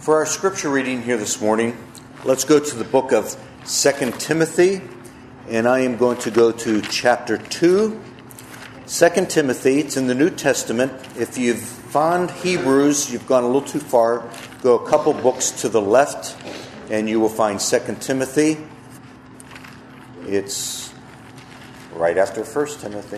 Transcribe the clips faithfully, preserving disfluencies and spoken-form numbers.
For our scripture reading here this morning, let's go to the book of Second Timothy, and I am going to go to chapter two. Second Timothy, it's in the New Testament. If you've found Hebrews, you've gone a little too far. Go a couple books to the left, and you will find Second Timothy. It's right after First Timothy.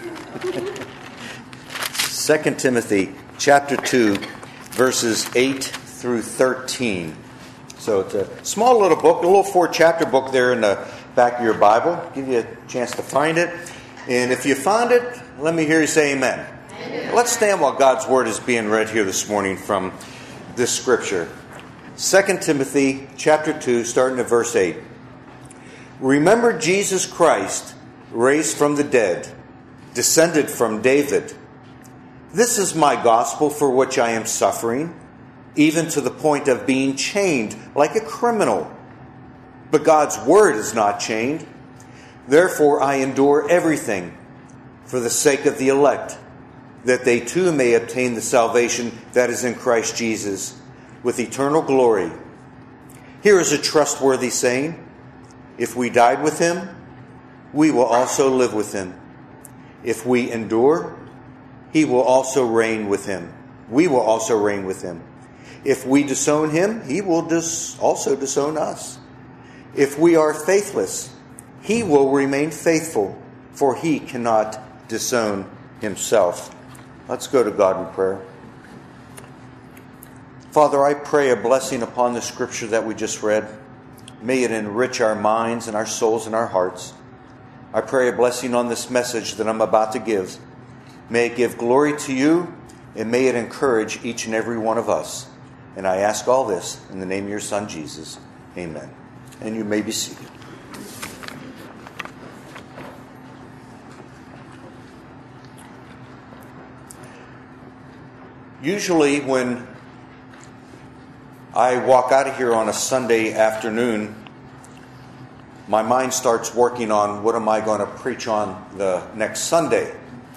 Second Timothy, chapter two, verses eight through thirteen. So it's a small little book, a little four-chapter book there in the back of your Bible. Give you a chance to find it. And if you found it, let me hear you say amen. Amen. Let's stand while God's Word is being read here this morning from this scripture. Second Timothy chapter two, starting at verse eight. Remember Jesus Christ, raised from the dead, descended from David. This is my gospel for which I am suffering, even to the point of being chained like a criminal. But God's word is not chained. Therefore I endure everything for the sake of the elect, that they too may obtain the salvation that is in Christ Jesus with eternal glory. Here is a trustworthy saying: if we died with him, we will also live with him. If we endure, he will also reign with him. We will also reign with him. If we disown him, he will dis- also disown us. If we are faithless, he will remain faithful, for he cannot disown himself. Let's go to God in prayer. Father, I pray a blessing upon the scripture that we just read. May it enrich our minds and our souls and our hearts. I pray a blessing on this message that I'm about to give. May it give glory to you, and may it encourage each and every one of us. And I ask all this in the name of your Son, Jesus. Amen. And you may be seated. Usually when I walk out of here on a Sunday afternoon, my mind starts working on what am I going to preach on the next Sunday.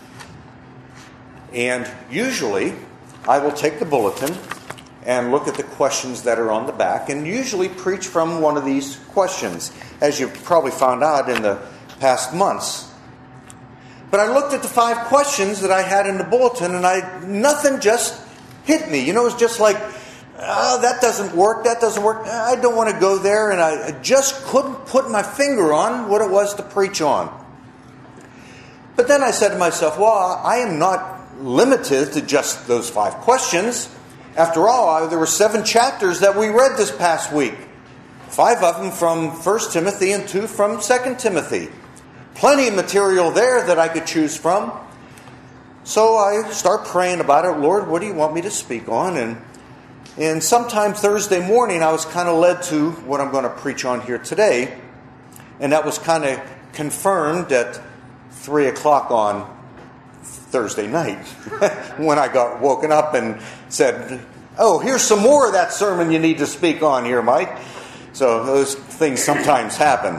And usually I will take the bulletin and look at the questions that are on the back, and usually preach from one of these questions, as you've probably found out in the past months. But I looked at the five questions that I had in the bulletin, and I nothing just hit me. You know, it was just like, oh, that doesn't work, that doesn't work. I don't want to go there, and I just couldn't put my finger on what it was to preach on. But then I said to myself, well, I am not limited to just those five questions. After all, there were seven chapters that we read this past week. Five of them from First Timothy and two from Second Timothy. Plenty of material there that I could choose from. So I start praying about it. Lord, what do you want me to speak on? And, and sometime Thursday morning, I was kind of led to what I'm going to preach on here today. And that was kind of confirmed at three o'clock on Thursday night when I got woken up and said, oh, here's some more of that sermon you need to speak on here, Mike. So those things sometimes happen.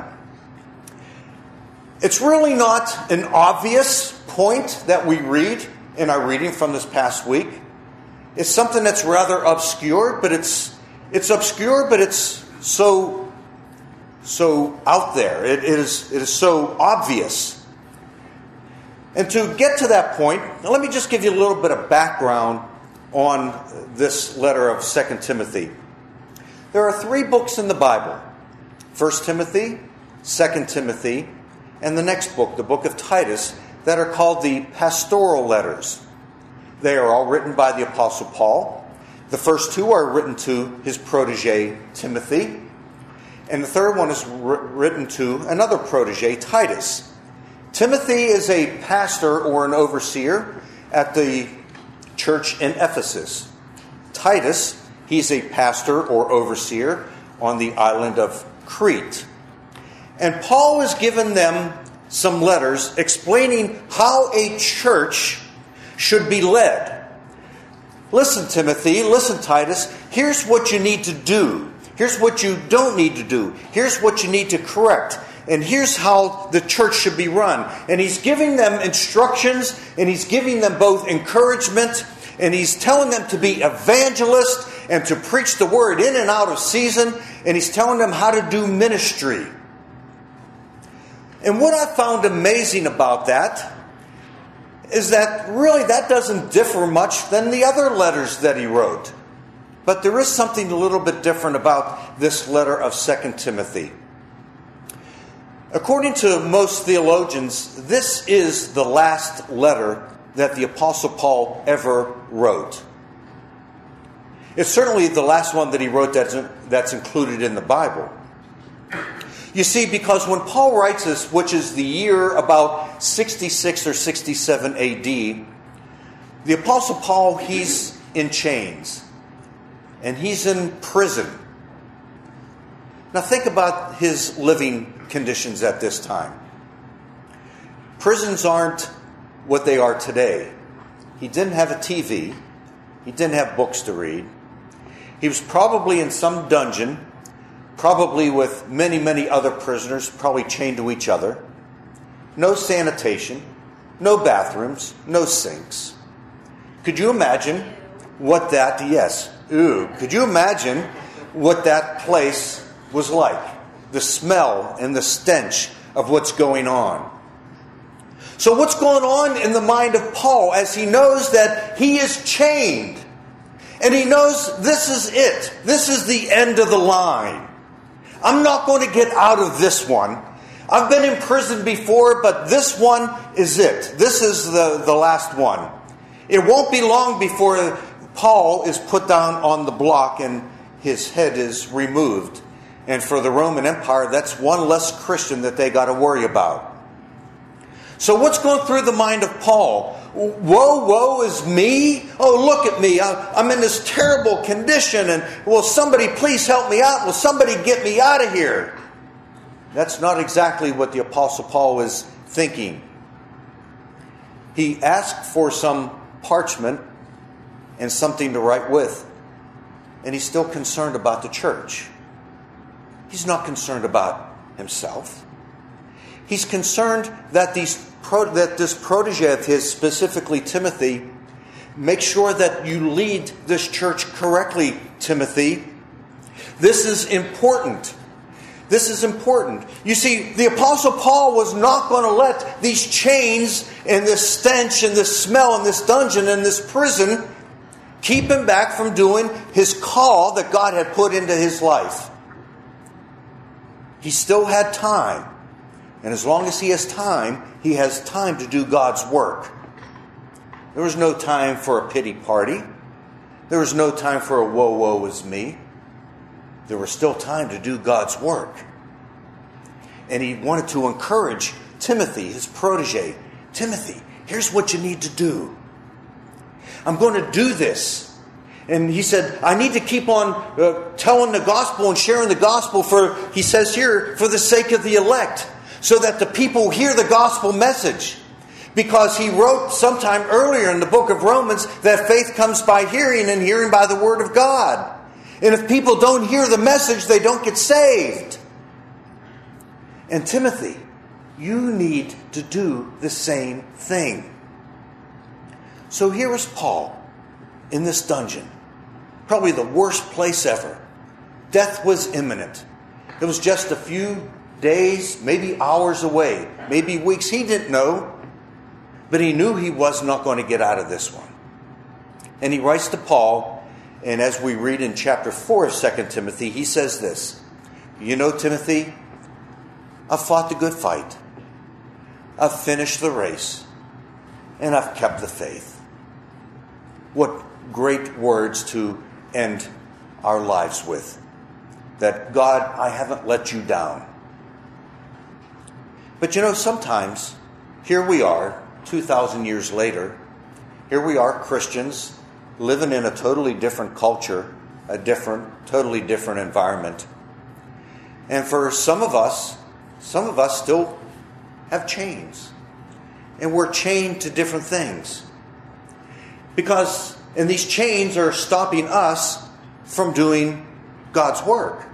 It's really not an obvious point that we read in our reading from this past week. It's something that's rather obscure, but it's it's obscure, but it's so so out there. It is it is so obvious. And to get to that point, let me just give you a little bit of background on this letter of Second Timothy. There are three books in the Bible: First Timothy, Second Timothy, and the next book, the book of Titus, that are called the pastoral letters. They are all written by the Apostle Paul. The first two are written to his protege, Timothy. And the third one is written to another protege, Titus. Timothy is a pastor or an overseer at the church in Ephesus. Titus, he's a pastor or overseer on the island of Crete. And Paul has given them some letters explaining how a church should be led. Listen, Timothy, listen, Titus, here's what you need to do. Here's what you don't need to do. Here's what you need to correct. And here's how the church should be run. And he's giving them instructions, and he's giving them both encouragement, and he's telling them to be evangelists, and to preach the word in and out of season, and he's telling them how to do ministry. And what I found amazing about that is that really that doesn't differ much than the other letters that he wrote. But there is something a little bit different about this letter of Second Timothy. According to most theologians, this is the last letter that the Apostle Paul ever wrote. It's certainly the last one that he wrote that's, that's included in the Bible. You see, because when Paul writes this, which is the year about sixty-six or sixty-seven A D, the Apostle Paul, he's in chains. And he's in prison. Now think about his living conditions at this time. Prisons aren't what they are today. He didn't have a T V. He didn't have books to read. He was probably in some dungeon, probably with many, many other prisoners, probably chained to each other. No sanitation, no bathrooms, no sinks. Could you imagine what that, yes, ooh, could you imagine what that place was like? The smell and the stench of what's going on. So what's going on in the mind of Paul as he knows that he is chained? And he knows this is it. This is the end of the line. I'm not going to get out of this one. I've been in prison before, but this one is it. This is the, the last one. It won't be long before Paul is put down on the block and his head is removed. And for the Roman Empire, that's one less Christian that they got to worry about. So what's going through the mind of Paul? Woe, woe is me. Oh, look at me. I'm in this terrible condition. And will somebody please help me out? Will somebody get me out of here? That's not exactly what the Apostle Paul is thinking. He asked for some parchment and something to write with. And he's still concerned about the church. He's not concerned about himself. He's concerned that these that this protege of his, specifically Timothy, make sure that you lead this church correctly, Timothy. This is important. This is important. You see, the Apostle Paul was not going to let these chains and this stench and this smell and this dungeon and this prison keep him back from doing his call that God had put into his life. He still had time. And as long as he has time, he has time to do God's work. There was no time for a pity party. There was no time for a woe, woe is me. There was still time to do God's work. And he wanted to encourage Timothy, his protege. Timothy, here's what you need to do. I'm going to do this. And he said, I need to keep on uh, telling the gospel and sharing the gospel for, he says here, for the sake of the elect. So that the people hear the gospel message. Because he wrote sometime earlier in the book of Romans that faith comes by hearing and hearing by the word of God. And if people don't hear the message, they don't get saved. And Timothy, you need to do the same thing. So here is Paul in this dungeon. Probably the worst place ever. Death was imminent. It was just a few days, maybe hours away, maybe weeks. He didn't know, but he knew he was not going to get out of this one. And he writes to Paul, and as we read in chapter four of Second Timothy, he says this, you know, Timothy, I've fought the good fight. I've finished the race, and I've kept the faith. What great words to end our lives with. That God, I haven't let you down. But you know, sometimes, here we are, two thousand years later, here we are, Christians, living in a totally different culture, a different, totally different environment. And for some of us, some of us still have chains. And we're chained to different things. Because, and these chains are stopping us from doing God's work.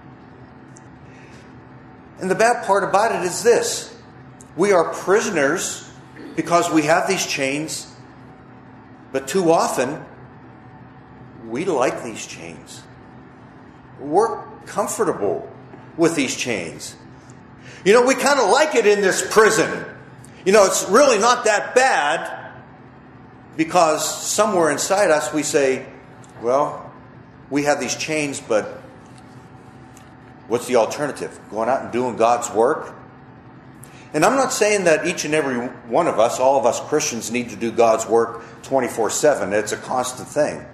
And the bad part about it is this. We are prisoners because we have these chains, but too often we like these chains. We're comfortable with these chains. You know, we kind of like it in this prison. You know, it's really not that bad because somewhere inside us we say, well, we have these chains, but what's the alternative? Going out and doing God's work? And I'm not saying that each and every one of us, all of us Christians, need to do God's work twenty-four seven. It's a constant thing.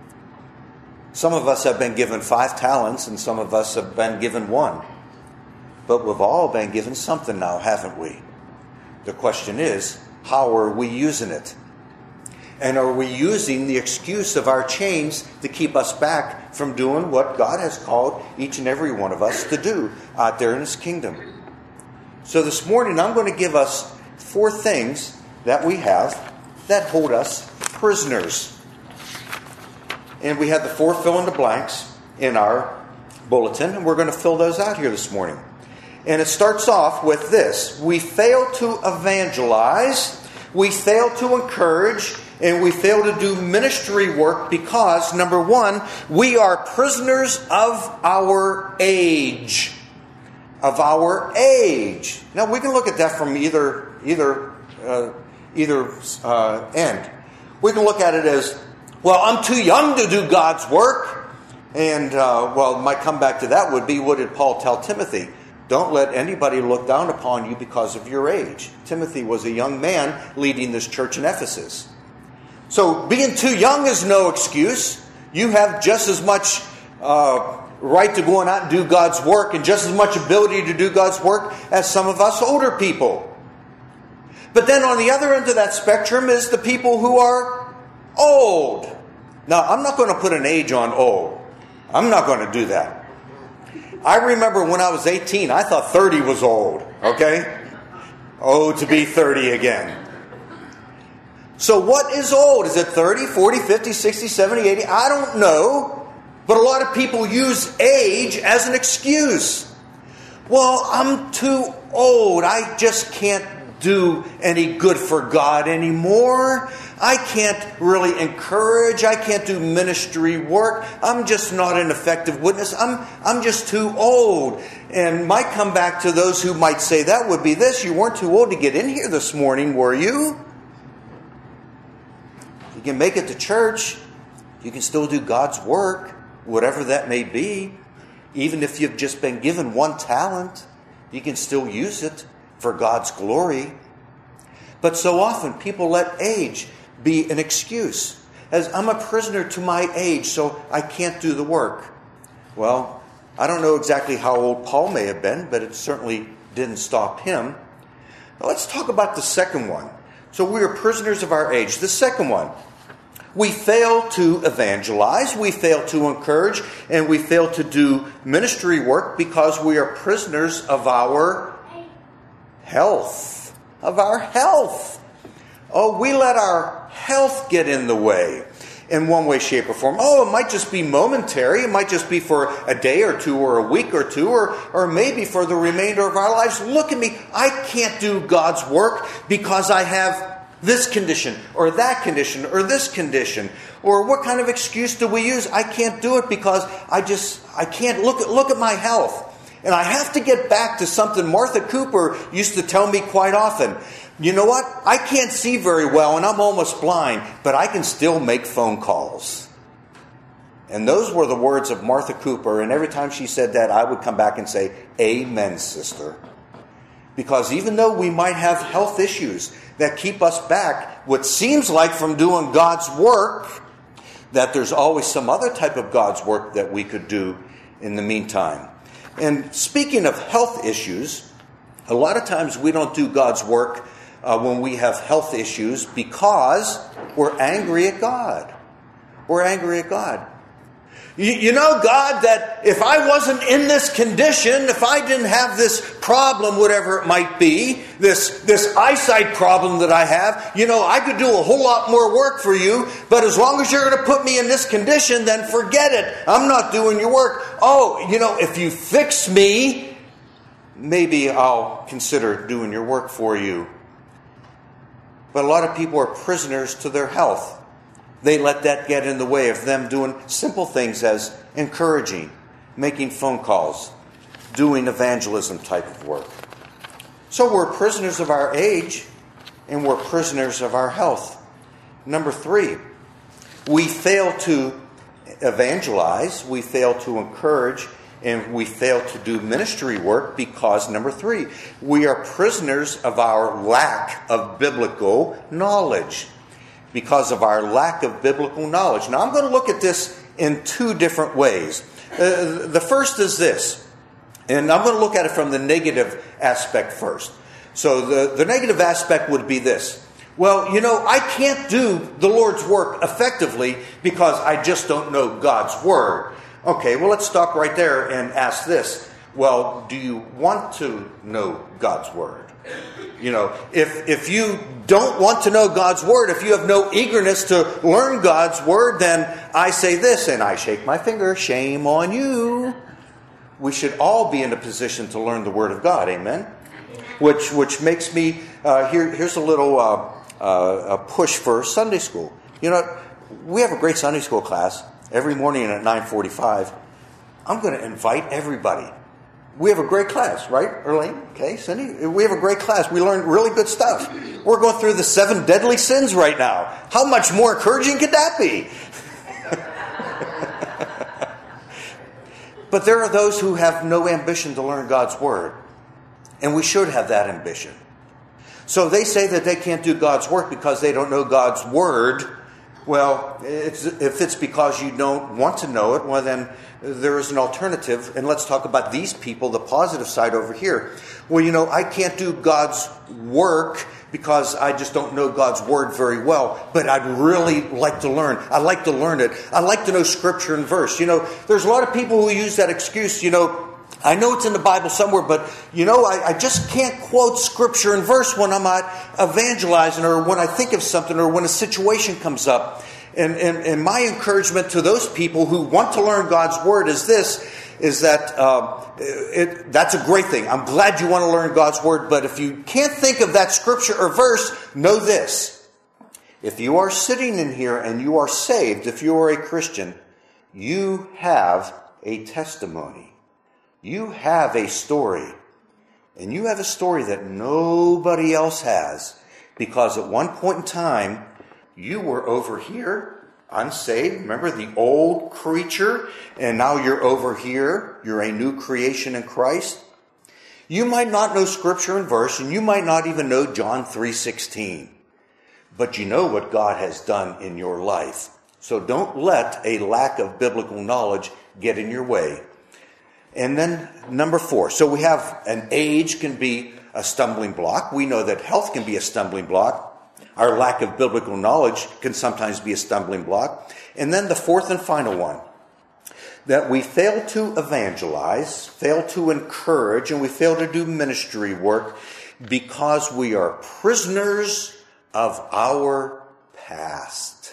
Some of us have been given five talents and some of us have been given one. But we've all been given something now, haven't we? The question is, how are we using it? And are we using the excuse of our chains to keep us back from doing what God has called each and every one of us to do out there in His kingdom? So this morning I'm going to give us four things that we have that hold us prisoners. And we have the four fill in the blanks in our bulletin, and we're going to fill those out here this morning. And it starts off with this. We fail to evangelize, we fail to encourage, and we fail to do ministry work because, number one, we are prisoners of our age. Of our age. Now, we can look at that from either either uh, either uh, end. We can look at it as, well, I'm too young to do God's work. And, uh, well, my comeback to that would be, what did Paul tell Timothy? Don't let anybody look down upon you because of your age. Timothy was a young man leading this church in Ephesus. So being too young is no excuse. You have just as much uh, right to go out and do God's work and just as much ability to do God's work as some of us older people. But then on the other end of that spectrum is the people who are old. Now, I'm not going to put an age on old. I'm not going to do that. I remember when I was eighteen, I thought thirty was old, okay? Oh, to be thirty again. So what is old? Is it thirty, forty, fifty, sixty, seventy, eighty? I don't know. But a lot of people use age as an excuse. Well, I'm too old. I just can't do any good for God anymore. I can't really encourage. I can't do ministry work. I'm just not an effective witness. I'm I'm just too old. And my comeback to those who might say that would be this: you weren't too old to get in here this morning, were you? You can make it to church. You can still do God's work, whatever that may be. Even if you've just been given one talent, you can still use it for God's glory. But so often people let age be an excuse. As I'm a prisoner to my age, so I can't do the work. Well, I don't know exactly how old Paul may have been, but it certainly didn't stop him. Now let's talk about the second one. So we are prisoners of our age. The second one. We fail to evangelize, we fail to encourage, and we fail to do ministry work because we are prisoners of our health. Of our health. Oh, we let our health get in the way in one way, shape, or form. Oh, it might just be momentary. It might just be for a day or two or a week or two or, or maybe for the remainder of our lives. Look at me. I can't do God's work because I have this condition or that condition or this condition. Or what kind of excuse do we use? I can't do it because I just, I can't look at, look at my health. And I have to get back to something Martha Cooper used to tell me quite often. You know what? I can't see very well and I'm almost blind, but I can still make phone calls. And those were the words of Martha Cooper. And every time she said that, I would come back and say, amen, sister. Because even though we might have health issues that keep us back, what seems like from doing God's work, that there's always some other type of God's work that we could do in the meantime. And speaking of health issues, a lot of times we don't do God's work uh, when we have health issues because we're angry at God. We're angry at God. You, you know, God, that if I wasn't in this condition, if I didn't have this problem, whatever it might be, this, this eyesight problem that I have, you know, I could do a whole lot more work for you, but as long as you're going to put me in this condition, then forget it. I'm not doing your work. Oh, you know, if you fix me, maybe I'll consider doing your work for you. But a lot of people are prisoners to their health. They let that get in the way of them doing simple things as encouraging, making phone calls, doing evangelism type of work. So we're prisoners of our age, and we're prisoners of our health. Number three, we fail to evangelize, we fail to encourage, and we fail to do ministry work because, number three, we are prisoners of our lack of biblical knowledge. Because of our lack of biblical knowledge. Now, I'm going to look at this in two different ways. Uh, the first is this, and I'm going to look at it from the negative aspect first. So the, the negative aspect would be this. Well, you know, I can't do the Lord's work effectively because I just don't know God's Word. Okay, well, let's stop right there and ask this. Well, do you want to know God's Word? You know, if if you don't want to know God's Word, if you have no eagerness to learn God's Word, then I say this, and I shake my finger, shame on you. We should all be in a position to learn the Word of God, amen? Which which makes me, uh, here. here's a little uh, uh, a push for Sunday school. You know, we have a great Sunday school class every morning at nine forty-five. I'm going to invite everybody. We have a great class, right, Erlene? Okay, Cindy? We have a great class. We learned really good stuff. We're going through the seven deadly sins right now. How much more encouraging could that be? But there are those who have no ambition to learn God's Word. And we should have that ambition. So they say that they can't do God's work because they don't know God's Word. Well, it's, if it's because you don't want to know it, well then there is an alternative. And let's talk about these people, the positive side over here. Well, you know, I can't do God's work because I just don't know God's Word very well. But I'd really like to learn. I like to learn it. I like to know Scripture and verse. You know, there's a lot of people who use that excuse, you know, I know it's in the Bible somewhere, but, you know, I, I just can't quote Scripture and verse when I'm out evangelizing or when I think of something or when a situation comes up. And, and, and my encouragement to those people who want to learn God's Word is this, is that uh, it, that's a great thing. I'm glad you want to learn God's Word, but if you can't think of that Scripture or verse, know this. If you are sitting in here and you are saved, if you are a Christian, you have a testimony. You have a story. And you have a story that nobody else has. Because at one point in time, you were over here, unsaved. Remember the old creature? And now you're over here. You're a new creation in Christ. You might not know Scripture and verse, and you might not even know John three sixteen. But you know what God has done in your life. So don't let a lack of biblical knowledge get in your way. And then number four. So we have an age can be a stumbling block. We know that health can be a stumbling block. Our lack of biblical knowledge can sometimes be a stumbling block. And then the fourth and final one. That we fail to evangelize, fail to encourage, and we fail to do ministry work because we are prisoners of our past.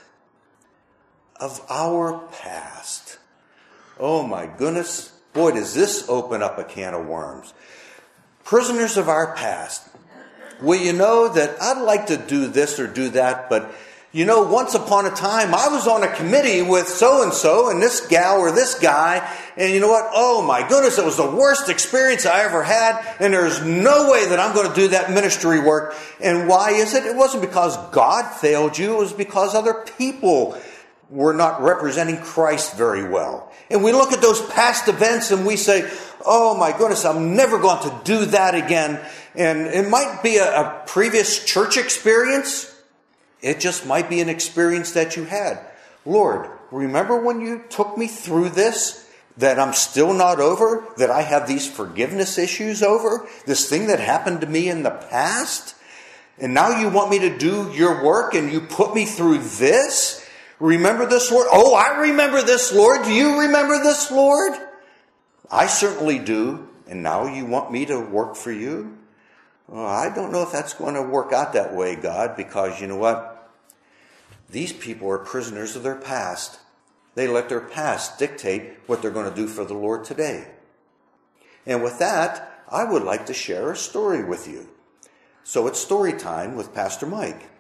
Of our past. Oh my goodness. Boy, does this open up a can of worms. Prisoners of our past. Well, you know that I'd like to do this or do that, but you know, once upon a time, I was on a committee with so-and-so and this gal or this guy, and you know what? Oh my goodness, it was the worst experience I ever had, and there's no way that I'm going to do that ministry work. And why is it? It wasn't because God failed you, it was because other people were not representing Christ very well. And we look at those past events and we say, oh my goodness, I'm never going to do that again. And it might be a, a previous church experience. It just might be an experience that you had. Lord, remember when you took me through this, that I'm still not over, that I have these forgiveness issues over, this thing that happened to me in the past? And now you want me to do your work and you put me through this? Remember this, Lord? Oh, I remember this, Lord. Do you remember this, Lord? I certainly do. And now you want me to work for you? Well, I don't know if that's going to work out that way, God, because you know what? These people are prisoners of their past. They let their past dictate what they're going to do for the Lord today. And with that, I would like to share a story with you. So it's story time with Pastor Mike.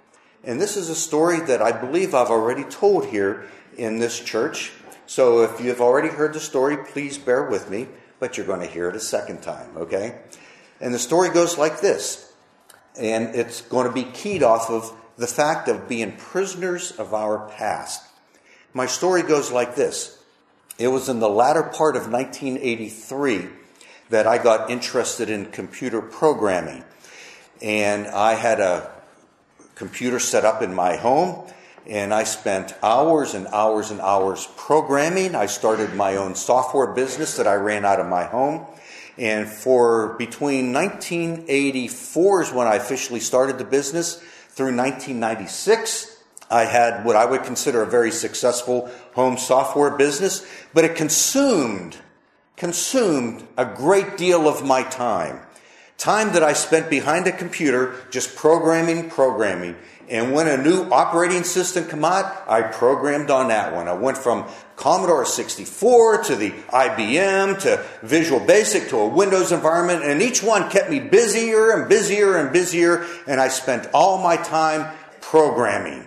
And this is a story that I believe I've already told here in this church. So if you've already heard the story, please bear with me, but you're going to hear it a second time, okay? And the story goes like this, and it's going to be keyed off of the fact of being prisoners of our past. My story goes like this. It was in the latter part of nineteen eighty-three that I got interested in computer programming. And I had a computer set up in my home, and I spent hours and hours and hours programming. I started my own software business that I ran out of my home. And for between nineteen eighty-four is when I officially started the business, through nineteen ninety-six, I had what I would consider a very successful home software business, but it consumed, consumed a great deal of my time. Time that I spent behind a computer just programming, programming. And when a new operating system came out, I programmed on that one. I went from Commodore sixty-four to the I B M to Visual Basic to a Windows environment, and each one kept me busier and busier and busier, and I spent all my time programming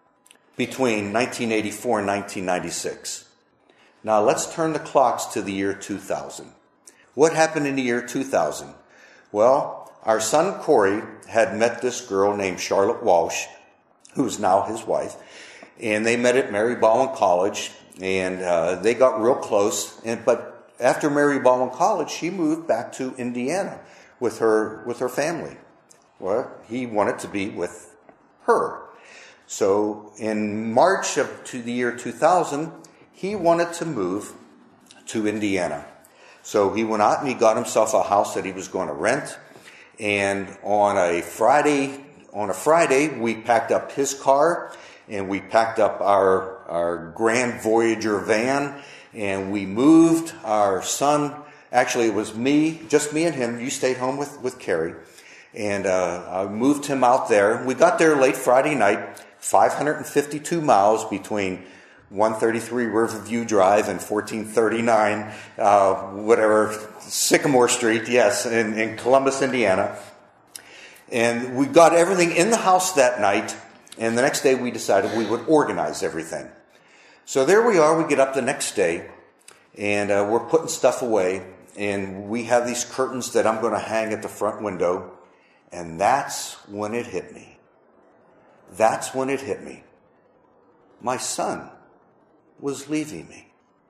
between nineteen eighty-four and nineteen ninety-six. Now let's turn the clocks to the year two thousand. What happened in the year two thousand? Well, our son Corey had met this girl named Charlotte Walsh, who's now his wife, and they met at Mary Baldwin College, and uh, they got real close. And but after Mary Baldwin College, she moved back to Indiana with her with her family. Well, he wanted to be with her. So in March of to the year two thousand, he wanted to move to Indiana. So he went out and he got himself a house that he was going to rent. And on a Friday, on a Friday, we packed up his car and we packed up our, our Grand Voyager van, and we moved our son. Actually, it was me, just me and him. You stayed home with, with Carrie. And uh, I moved him out there. We got there late Friday night, five hundred fifty-two miles between one thirty-three Riverview Drive and fourteen thirty-nine, uh, whatever, Sycamore Street, yes, in, in Columbus, Indiana. And we got everything in the house that night, and the next day we decided we would organize everything. So there we are, we get up the next day, and uh, we're putting stuff away, and we have these curtains that I'm going to hang at the front window, and that's when it hit me. That's when it hit me. My son was leaving me.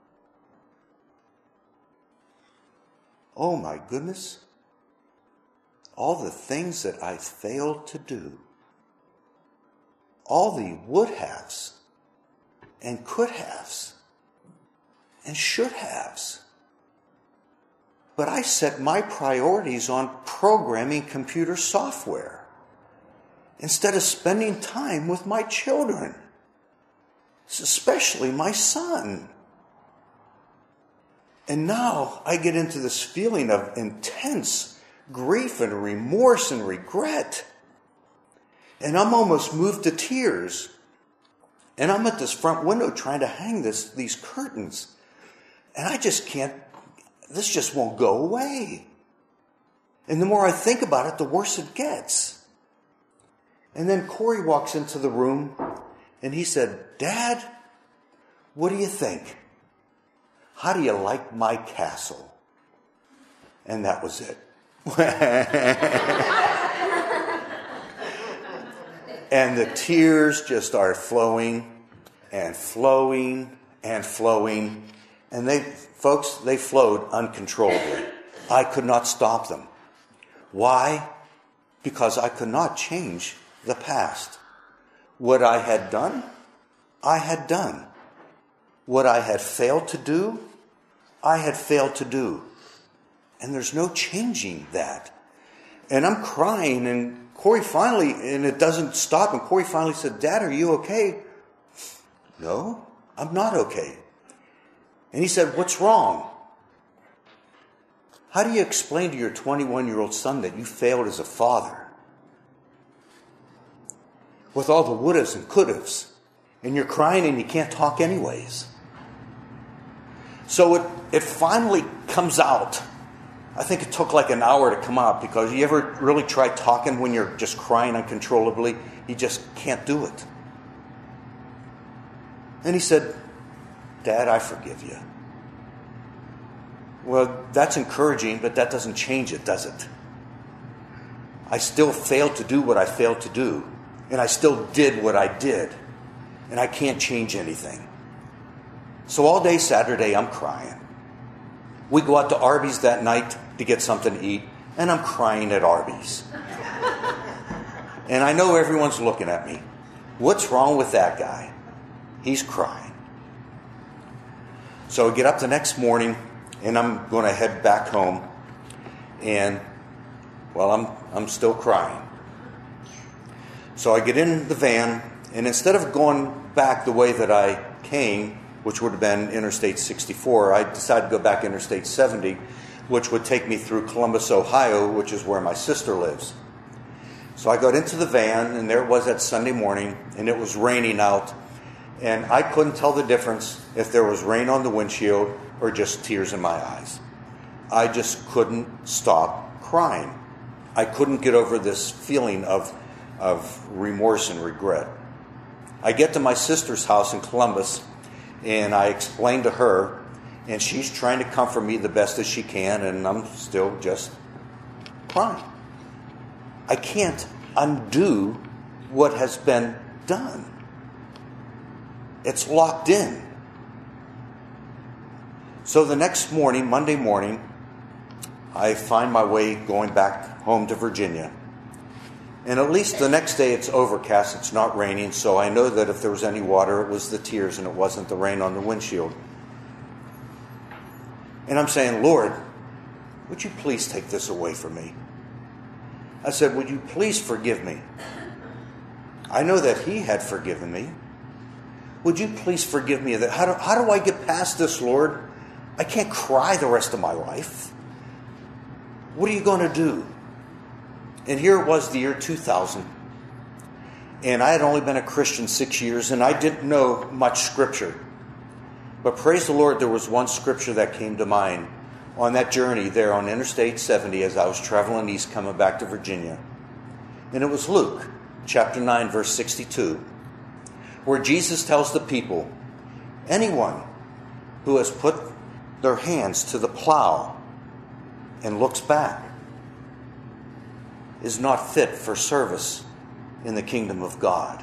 Oh my goodness. All the things that I failed to do. All the would-haves and could-haves and should-haves. But I set my priorities on programming computer software instead of spending time with my children, especially my son. And now I get into this feeling of intense grief and remorse and regret. And I'm almost moved to tears. And I'm at this front window trying to hang this these curtains. And I just can't, this just won't go away. And the more I think about it, the worse it gets. And then Corey walks into the room and he said, "Dad, what do you think? How do you like my castle?" And that was it. And the tears just started flowing and flowing and flowing. And they, folks, they flowed uncontrollably. I could not stop them. Why? Because I could not change the past. What I had done, I had done. What I had failed to do, I had failed to do. And there's no changing that. And I'm crying, and Corey finally, and it doesn't stop, and Corey finally said, "Dad, are you okay?" "No, I'm not okay." And he said, "What's wrong?" "How do you explain to your twenty-one-year-old son that you failed as a father? With all the would-haves and could-haves, and you're crying and you can't talk anyways." So it, it finally comes out. I think it took like an hour to come out, because you ever really try talking when you're just crying uncontrollably? You just can't do it. And he said, Dad, I forgive you. Well, that's encouraging, but that doesn't change it, does it? I still failed to do what I failed to do. And I still did what I did. And I can't change anything. So all day Saturday, I'm crying. We go out to Arby's that night to get something to eat, and I'm crying at Arby's. And I know everyone's looking at me. What's wrong with that guy? He's crying. So I get up the next morning, and I'm going to head back home. And, well, I'm I'm still crying. So I get in the van, and instead of going back the way that I came, which would have been Interstate sixty-four, I decided to go back Interstate seventy, which would take me through Columbus, Ohio, which is where my sister lives. So I got into the van, and there it was that Sunday morning, and it was raining out. And I couldn't tell the difference if there was rain on the windshield or just tears in my eyes. I just couldn't stop crying. I couldn't get over this feeling of, of remorse and regret. I get to my sister's house in Columbus, and I explain to her, and she's trying to comfort me the best as she can, and I'm still just crying. I can't undo what has been done. It's locked in. So the next morning, Monday morning, I find my way going back home to Virginia. And at least the next day it's overcast, it's not raining, so I know that if there was any water, it was the tears and it wasn't the rain on the windshield. And I'm saying, Lord, would you please take this away from me? I said, would you please forgive me? I know that he had forgiven me. Would you please forgive me? That how do, how do I get past this, Lord? I can't cry the rest of my life. What are you going to do? And here it was, the year two thousand. And I had only been a Christian six years, and I didn't know much scripture. But praise the Lord, there was one scripture that came to mind on that journey there on Interstate seventy as I was traveling east coming back to Virginia. And it was Luke chapter nine, verse sixty-two, where Jesus tells the people, anyone who has put their hands to the plow and looks back is not fit for service in the kingdom of God.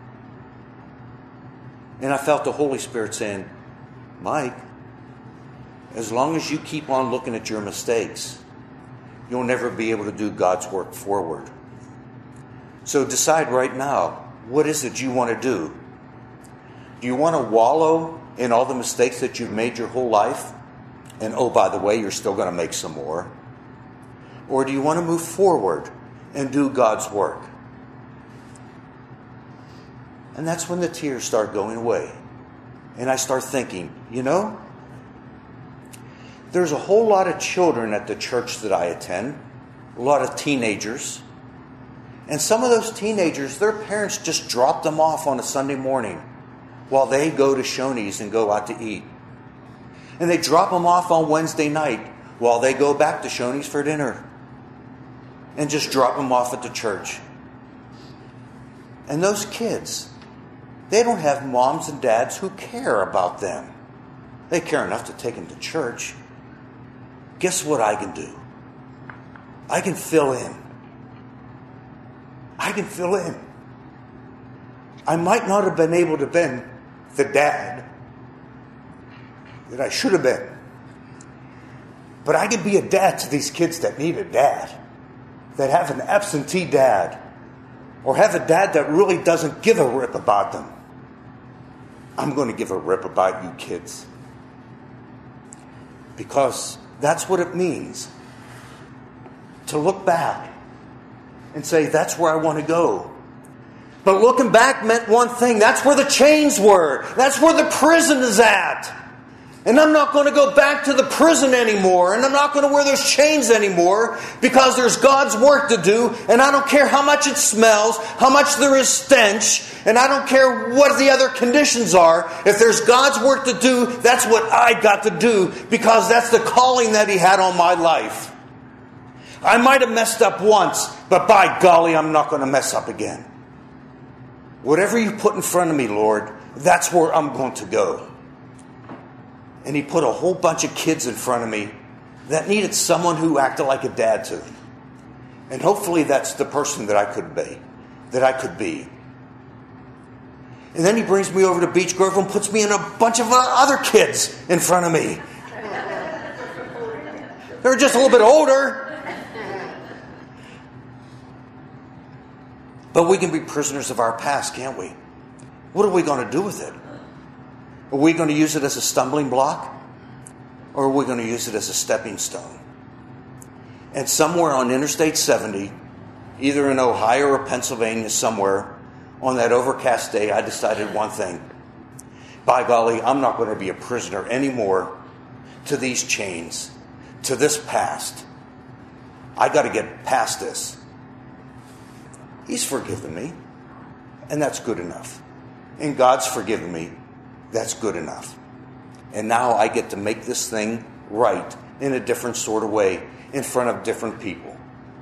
And I felt the Holy Spirit saying, Mike, as long as you keep on looking at your mistakes, you'll never be able to do God's work forward. So decide right now, what is it you want to do? Do you want to wallow in all the mistakes that you've made your whole life? And oh, by the way, you're still going to make some more. Or do you want to move forward and do God's work? And that's when the tears start going away. And I start thinking, you know, there's a whole lot of children at the church that I attend, a lot of teenagers. And some of those teenagers, their parents just drop them off on a Sunday morning while they go to Shoney's and go out to eat. And they drop them off on Wednesday night while they go back to Shoney's for dinner. And just drop them off at the church. And those kids, they don't have moms and dads who care about them. They care enough to take them to church. Guess what I can do? I can fill in. I can fill in. I might not have been able to be the dad that I should have been. But I can be a dad to these kids that need a dad, that have an absentee dad, or have a dad that really doesn't give a rip about them. I'm going to give a rip about you kids. Because that's what it means to look back and say, that's where I want to go. But looking back meant one thing. That's where the chains were. That's where the prison is at. And I'm not going to go back to the prison anymore. And I'm not going to wear those chains anymore, because there's God's work to do. And I don't care how much it smells, how much there is stench. And I don't care what the other conditions are. If there's God's work to do, that's what I got to do, because that's the calling that He had on my life. I might have messed up once, but by golly, I'm not going to mess up again. Whatever you put in front of me, Lord, that's where I'm going to go. And he put a whole bunch of kids in front of me that needed someone who acted like a dad to them. And hopefully that's the person that I could be. That I could be. And then he brings me over to Beech Grove and puts me in a bunch of other kids in front of me. They're just a little bit older. But we can be prisoners of our past, can't we? What are we going to do with it? Are we going to use it as a stumbling block? Or are we going to use it as a stepping stone? And somewhere on Interstate seventy, either in Ohio or Pennsylvania, somewhere, on that overcast day, I decided one thing. By golly, I'm not going to be a prisoner anymore to these chains, to this past. I got to get past this. He's forgiven me, and that's good enough. And God's forgiven me, that's good enough. And now I get to make this thing right in a different sort of way in front of different people.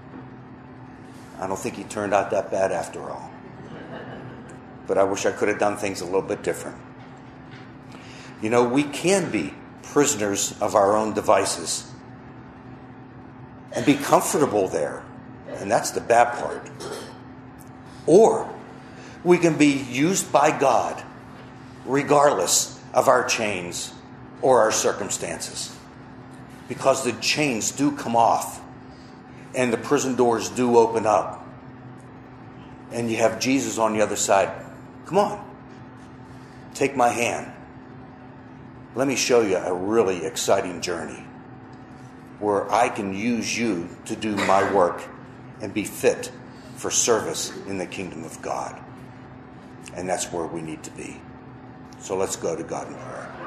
I don't think he turned out that bad after all. But I wish I could have done things a little bit different. You know, we can be prisoners of our own devices and be comfortable there. And that's the bad part. Or we can be used by God regardless of our chains or our circumstances. Because the chains do come off and the prison doors do open up. And you have Jesus on the other side. Come on. Take my hand. Let me show you a really exciting journey where I can use you to do my work and be fit for service in the kingdom of God. And that's where we need to be. So let's go to God in prayer.